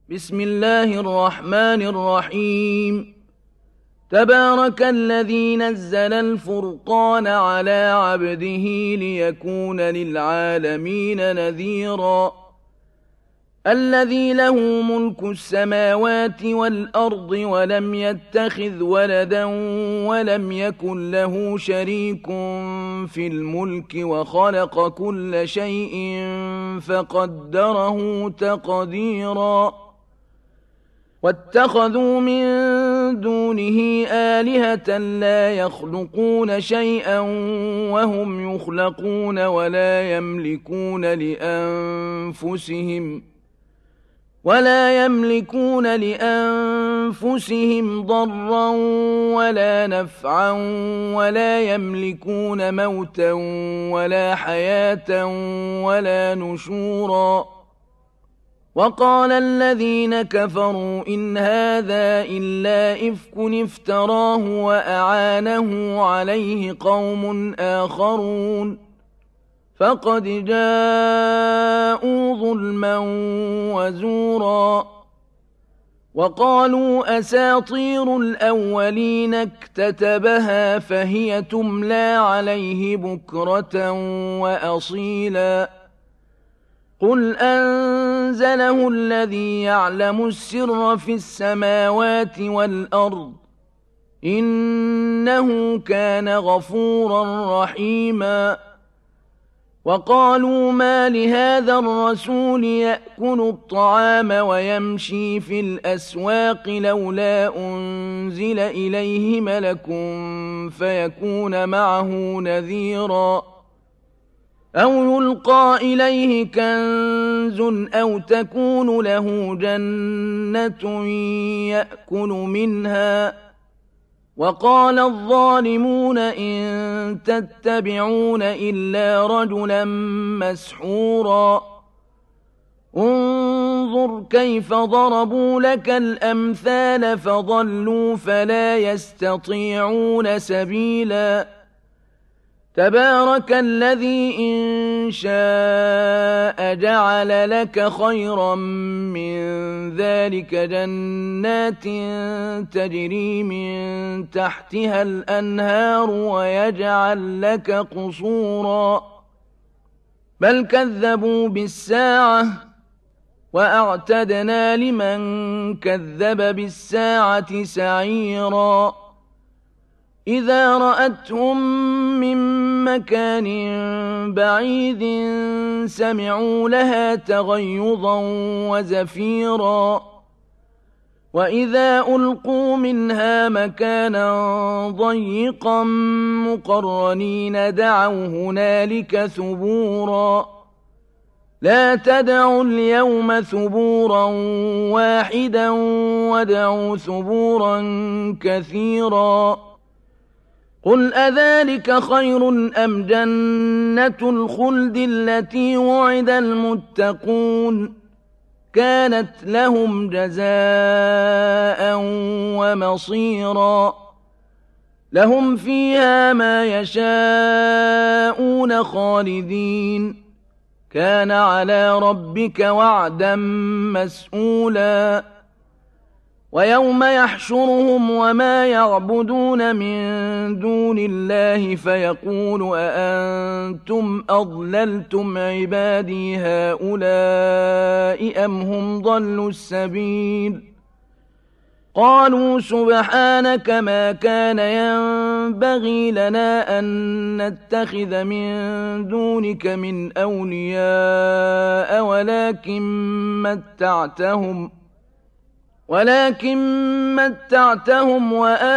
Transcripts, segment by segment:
بسم الله الرحمن الرحيم. تبارك الذي نزل الفرقان على عبده ليكون للعالمين نذيرا. الذي له ملك السماوات والأرض ولم يتخذ ولدا ولم يكن له شريك في الملك وخلق كل شيء فقدره تقديرا. واتخذوا من دونه آلهة لا يخلقون شيئا وهم يخلقون ولا يملكون لأنفسهم ضرا ولا نفعا ولا يملكون موتا ولا حياة ولا نشورا. وقال الذين كفروا إن هذا إلا إفك افتراه وأعانه عليه قوم آخرون فقد جاءوا ظلما وزورا. وقالوا أساطير الأولين اكتتبها فهي تملى عليه بكرة وأصيلا. قل أنزله الذي يعلم السر في السماوات والأرض إنه كان غفورا رحيما. وقالوا ما لهذا الرسول يأكل الطعام ويمشي في الأسواق لولا أنزل إليه ملك فيكون معه نذيرا. أو يلقى إليه كنز أو تكون له جنة يأكل منها. وقال الظالمون إن تتبعون إلا رجلا مسحورا. انظر كيف ضربوا لك الأمثال فضلوا فلا يستطيعون سبيلا. تبارك الذي إن شاء جعل لك خيرا من ذلك جنات تجري من تحتها الأنهار ويجعل لك قصورا. بل كذبوا بالساعة وأعتدنا لمن كذب بالساعة سعيرا. إذا رأتهم من مكان بعيد سمعوا لها تغيظا وزفيرا. وإذا ألقوا منها مكانا ضيقا مقرنين دعوا هنالك ثبورا. لا تدعوا اليوم ثبورا واحدا وادعوا ثبورا كثيرا. قل أذلك خير أم جنة الخلد التي وعد المتقون كانت لهم جزاء ومصيرا. لهم فيها ما يشاءون خالدين كان على ربك وعدا مسئولا. ويوم يحشرهم وما يعبدون من دون الله فيقول أأنتم أضللتم عبادي هؤلاء أم هم ضلوا السبيل. قالوا سبحانك ما كان ينبغي لنا أن نتخذ من دونك من أولياء ولكن متعتهم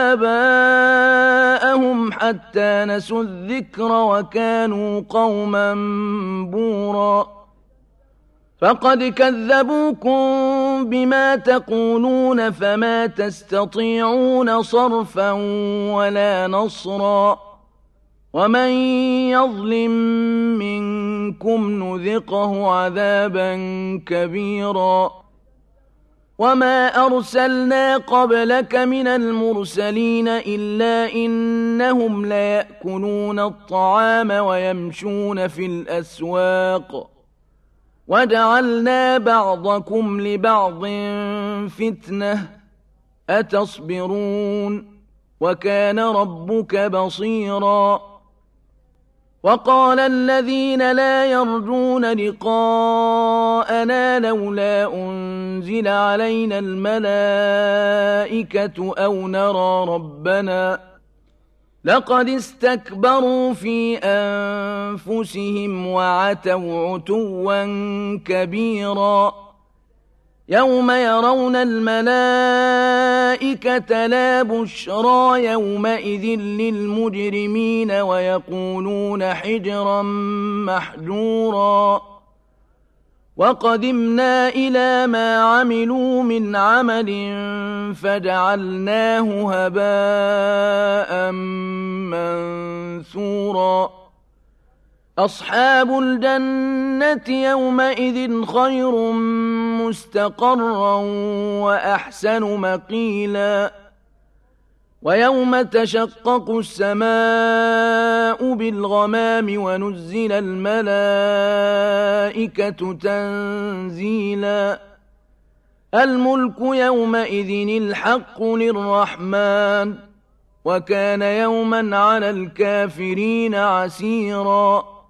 وآباءهم حتى نسوا الذكر وكانوا قوما بورا. فقد كذبوكم بما تقولون فما تستطيعون صرفا ولا نصرا. ومن يظلم منكم نذقه عذابا كبيرا. وما أرسلنا قبلك من المرسلين إلا إنهم ليأكلون الطعام ويمشون في الأسواق وجعلنا بعضكم لبعض فتنة أتصبرون وكان ربك بصيرا وقال الذين لا يرجون لقاءنا لولا أنزل علينا الملائكة أو نرى ربنا لقد استكبروا في أنفسهم وعتوا عتوا كبيرا يوم يرون الملائكة لا بشرى يومئذ للمجرمين ويقولون حجرا محجورا وقدمنا إلى ما عملوا من عمل فجعلناه هباء منثورا أصحاب الجنة يومئذ خير مستقرا وأحسن مقيلا ويوم تشقق السماء بالغمام ونزل الملائكة تنزيلا الملك يومئذ الحق للرحمن وكان يوما على الكافرين عسيرا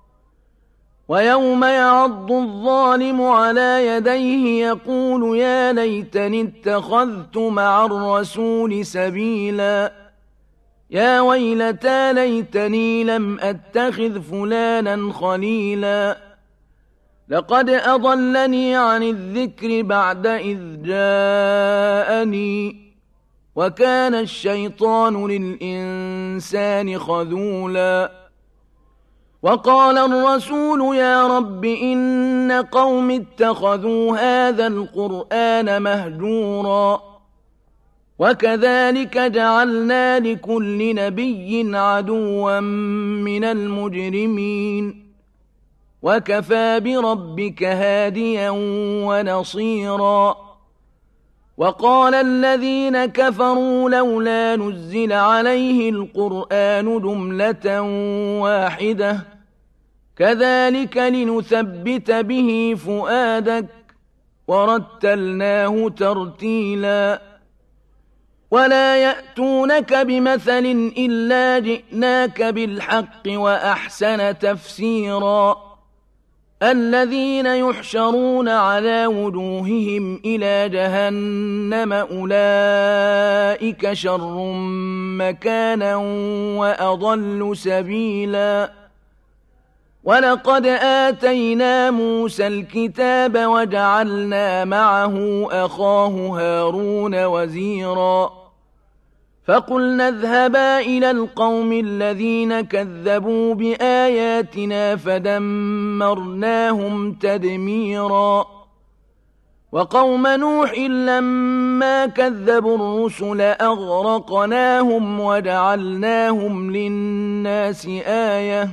ويوم يعض الظالم على يديه يقول يا ليتني اتخذت مع الرسول سبيلا يا ويلتى ليتني لم أتخذ فلانا خليلا لقد أضلني عن الذكر بعد إذ جاءني وكان الشيطان للإنسان خذولا وقال الرسول يا رب إن قوم اتخذوا هذا القرآن مهجورا وكذلك جعلنا لكل نبي عدوا من المجرمين وكفى بربك هاديا ونصيرا وقال الذين كفروا لولا نزل عليه القرآن جملة واحدة كذلك لنثبت به فؤادك ورتلناه ترتيلا ولا يأتونك بمثل إلا جئناك بالحق وأحسن تفسيرا الذين يحشرون على وجوههم إلى جهنم أولئك شر مكانا وأضل سبيلا ولقد آتينا موسى الكتاب وجعلنا معه أخاه هارون وزيرا فقلنا اذهبا إلى القوم الذين كذبوا بآياتنا فدمرناهم تدميرا وقوم نوح لما كذبوا الرسل أغرقناهم وجعلناهم للناس آية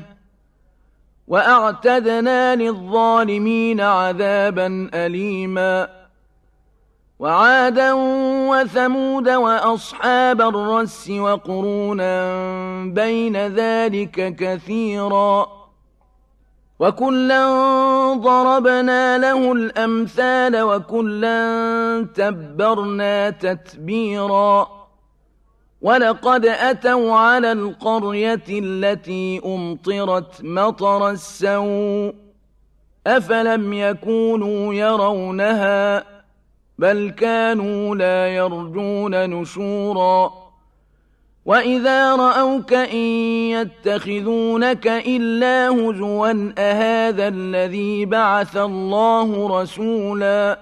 وأعتدنا للظالمين عذابا أليما وعادا وثمود وأصحاب الرس وقرونا بين ذلك كثيرا وكلا ضربنا له الأمثال وكلا تبرنا تتبيرا ولقد أتوا على القرية التي أمطرت مطر السوء أفلم يكونوا يرونها بل كانوا لا يرجون نشورا وإذا رأوك إن يتخذونك إلا هزوا أهذا الذي بعث الله رسولا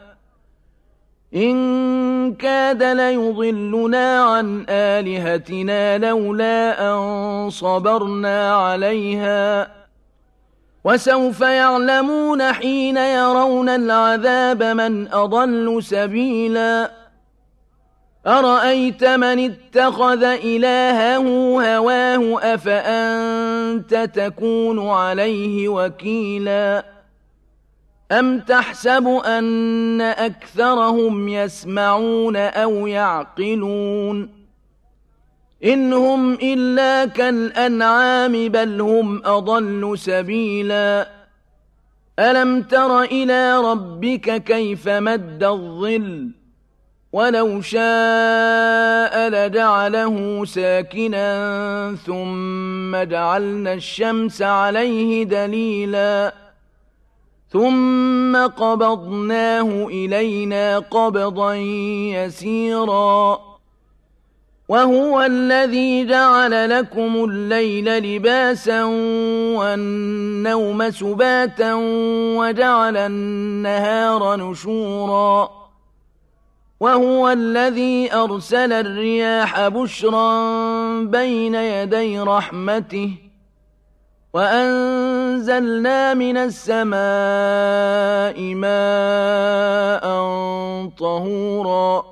إن كاد ليضلنا عن آلهتنا لولا أن صبرنا عليها وسوف يعلمون حين يرون العذاب من أضل سبيلا أرأيت من اتخذ إلهه هواه أفأنت تكون عليه وكيلا أم تحسب أن أكثرهم يسمعون أو يعقلون إن هم إلا كالأنعام بل هم أضل سبيلا ألم تر إلى ربك كيف مد الظل ولو شاء لجعله ساكنا ثم جعلنا الشمس عليه دليلا ثم قبضناه إلينا قبضا يسيرا وهو الذي جعل لكم الليل لباسا والنوم سباتا وجعل النهار نشورا وهو الذي أرسل الرياح بشرا بين يدي رحمته وأنزلنا من السماء ماء طهورا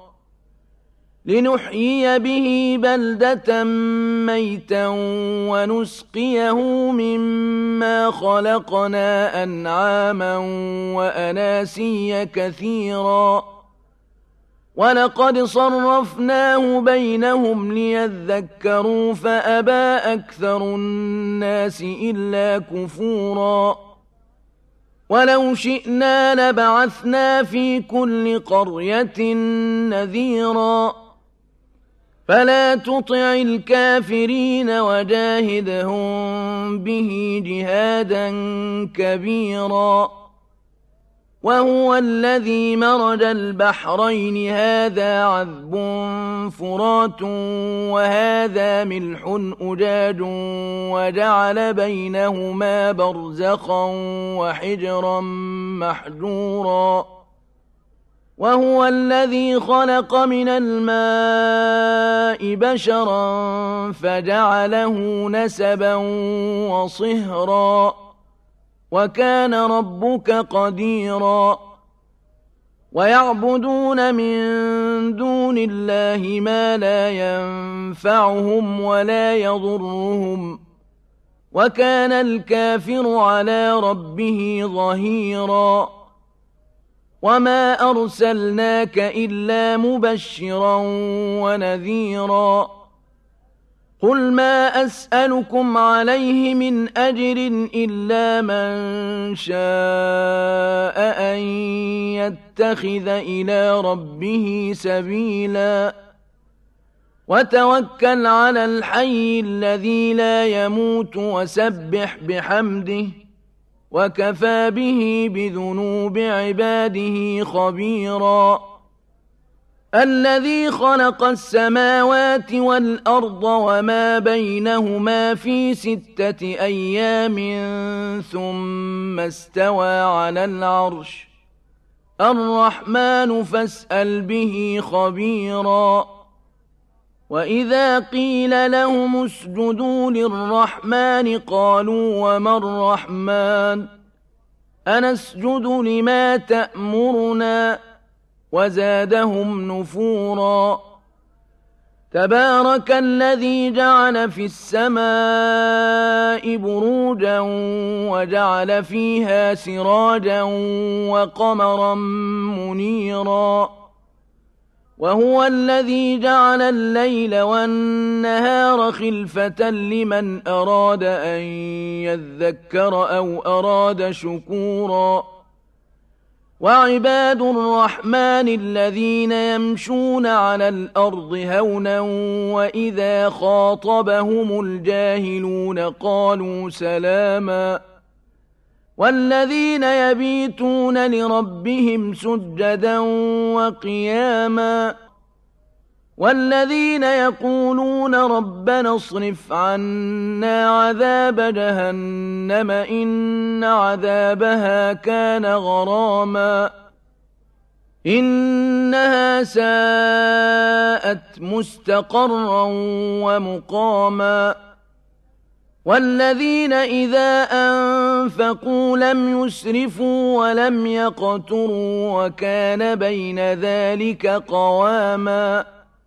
لنحيي به بلدة ميتا ونسقيه مما خلقنا أنعاما وأناسيا كثيرا ولقد صرفناه بينهم ليذكروا فأبى أكثر الناس إلا كفورا ولو شئنا لبعثنا في كل قرية نذيرا فلا تطع الكافرين وجاهدهم به جهادا كبيرا وهو الذي مرج البحرين هذا عذب فرات وهذا ملح أجاج وجعل بينهما برزخا وحجرا محجورا وهو الذي خلق من الماء بشرا فجعله نسبا وصهرا وكان ربك قديرا ويعبدون من دون الله ما لا ينفعهم ولا يضرهم وكان الكافر على ربه ظهيرا وما أرسلناك إلا مبشرا ونذيرا قل ما أسألكم عليه من أجر إلا من شاء أن يتخذ إلى ربه سبيلا وتوكل على الحي الذي لا يموت وسبح بحمده وكفى به بذنوب عباده خبيرا الذي خلق السماوات والأرض وما بينهما في 6 أيام ثم استوى على العرش الرحمن فاسأل به خبيرا وإذا قيل لهم اسجدوا للرحمن قالوا وما الرحمن أنسجد لما تأمرنا وزادهم نفورا تبارك الذي جعل في السماء بروجا وجعل فيها سراجا وقمرا منيرا وهو الذي جعل الليل والنهار خلفة لمن أراد أن يذكر أو أراد شكورا وعباد الرحمن الذين يمشون على الأرض هونا وإذا خاطبهم الجاهلون قالوا سلاما والذين يبيتون لربهم سجدا وقياما والذين يقولون ربنا اصرف عنا عذاب جهنم إن عذابها كان غراما إنها ساءت مستقرا ومقاما والذين إذا أنفقوا لم يسرفوا ولم يقتروا وكان بين ذلك قواما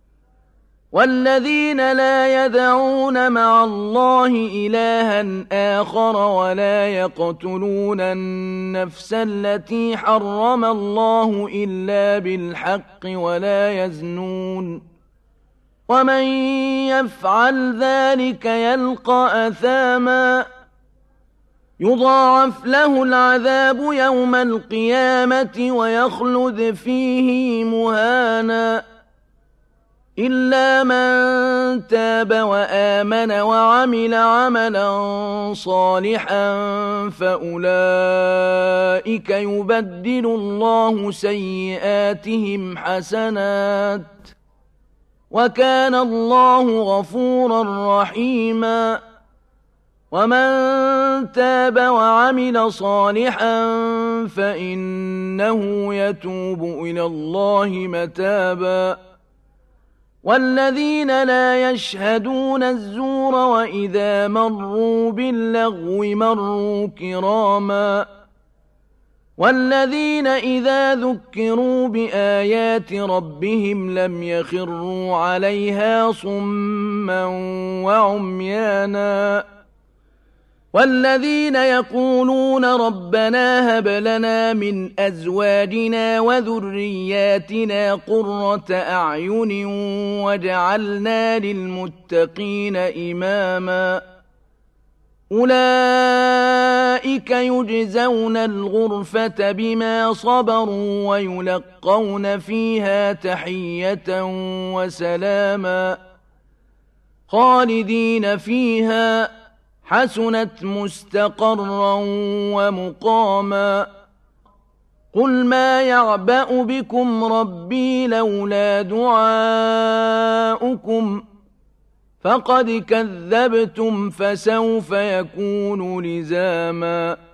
والذين لا يدعون مع الله إلها آخر ولا يقتلون النفس التي حرم الله إلا بالحق ولا يزنون ومن يفعل ذلك يلقى أثاما يضاعف له العذاب يوم القيامة ويخلد فيه مهانا إلا من تاب وآمن وعمل عملا صالحا فأولئك يبدل الله سيئاتهم حسنات وكان الله غفورا رحيما ومن تاب وعمل صالحا فإنه يتوب إلى الله متابا والذين لا يشهدون الزور وإذا مروا باللغو مروا كراما والذين إذا ذكروا بآيات ربهم لم يخروا عليها صما وعميانا والذين يقولون ربنا هب لنا من أزواجنا وذرياتنا قرة أعين واجعلنا للمتقين إماما أولئك يجزون الغرفة بما صبروا ويلقون فيها تحية وسلاما خالدين فيها حسنت مستقرا ومقاما قل ما يعبأ بكم ربي لولا دعاؤكم فقد كذبتم فسوف يكون لزاما